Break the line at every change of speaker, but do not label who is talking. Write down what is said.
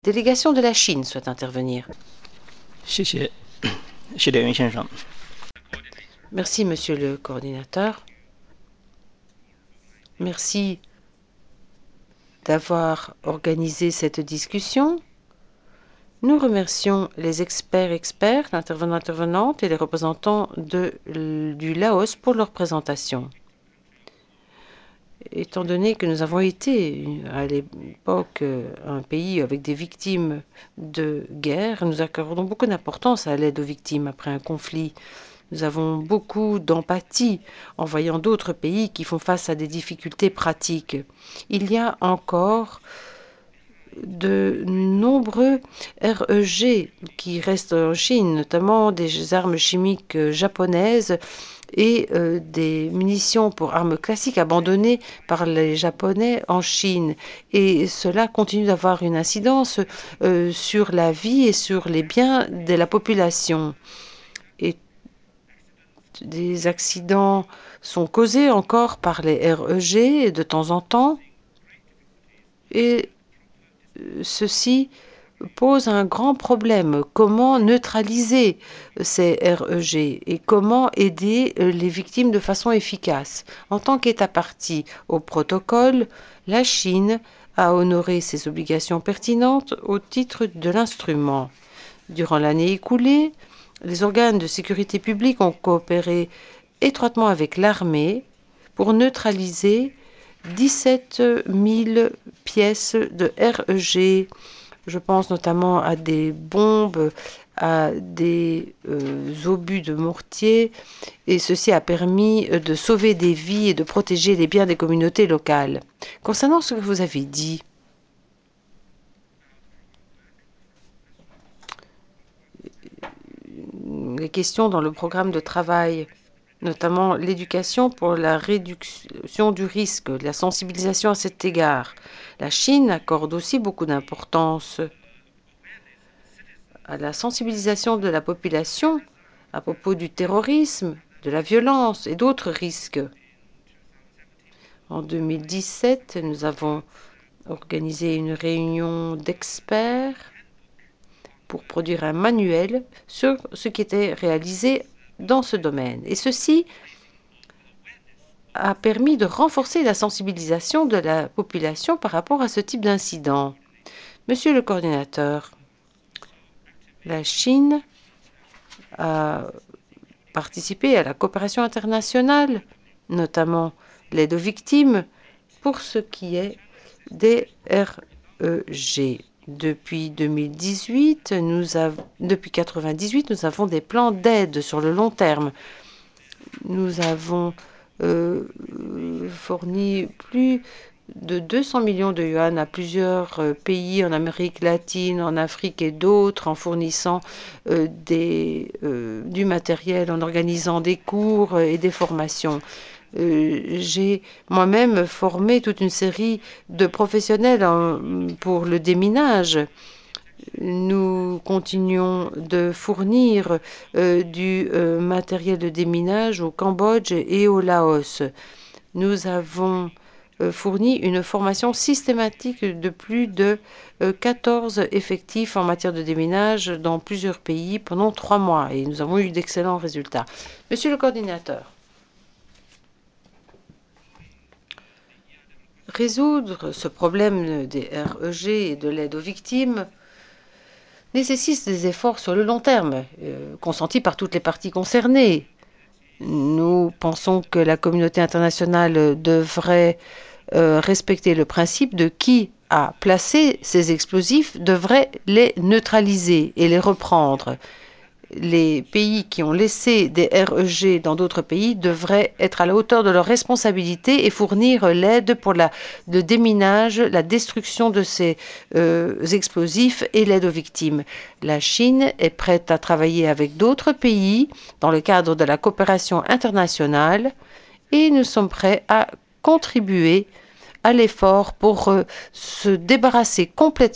Délégation de la Chine souhaite intervenir.
谢谢，谢点云先生。
Merci, monsieur le coordinateur. Merci d'avoir organisé cette discussion. Nous remercions les experts, l'intervenante et les représentants du Laos pour leur présentation. Étant donné que nous avons été à l'époque un pays avec des victimes de guerre, nous accordons beaucoup d'importance à l'aide aux victimes après un conflit. Nous avons beaucoup d'empathie en voyant d'autres pays qui font face à des difficultés pratiques. Il y a encore de nombreux REG qui restent en Chine, notamment des armes chimiques japonaises et des munitions pour armes classiques abandonnées par les Japonais en Chine. Et cela continue d'avoir une incidence sur la vie et sur les biens de la population. Et des accidents sont causés encore par les REG de temps en temps. Et ceci pose un grand problème. Comment neutraliser ces REG et comment aider les victimes de façon efficace? En tant qu'État partie au protocole, la Chine a honoré ses obligations pertinentes au titre de l'instrument. Durant l'année écoulée, les organes de sécurité publique ont coopéré étroitement avec l'armée pour neutraliser 17 000 pièces de REG. Je pense notamment à des bombes, à des obus de mortier, et ceci a permis de sauver des vies et de protéger les biens des communautés locales. Concernant ce que vous avez dit, les questions dans le programme de travail, notamment l'éducation pour la réduction du risque, la sensibilisation à cet égard. La Chine accorde aussi beaucoup d'importance à la sensibilisation de la population à propos du terrorisme, de la violence et d'autres risques. En 2017, nous avons organisé une réunion d'experts pour produire un manuel sur ce qui était réalisé dans ce domaine. Et ceci a permis de renforcer la sensibilisation de la population par rapport à ce type d'incident. Monsieur le coordinateur, la Chine a participé à la coopération internationale, notamment l'aide aux victimes, pour ce qui est des REG. Depuis 2018, depuis 1998, nous avons des plans d'aide sur le long terme. Nous avons fourni plus de 200 millions de yuan à plusieurs pays en Amérique latine, en Afrique et d'autres, en fournissant du matériel, en organisant des cours et des formations. J'ai moi-même formé toute une série de professionnels pour le déminage. Nous continuons de fournir du matériel de déminage au Cambodge et au Laos. Nous avons fourni une formation systématique de plus de 14 effectifs en matière de déminage dans plusieurs pays pendant 3 mois et nous avons eu d'excellents résultats. Monsieur le coordinateur, résoudre ce problème des REG et de l'aide aux victimes nécessite des efforts sur le long terme, consentis par toutes les parties concernées. Nous pensons que la communauté internationale devrait respecter le principe de qui a placé ces explosifs devrait les neutraliser et les reprendre. Les pays qui ont laissé des REG dans d'autres pays devraient être à la hauteur de leurs responsabilités et fournir l'aide pour le déminage, la destruction de ces explosifs et l'aide aux victimes. La Chine est prête à travailler avec d'autres pays dans le cadre de la coopération internationale et nous sommes prêts à contribuer à l'effort pour se débarrasser complètement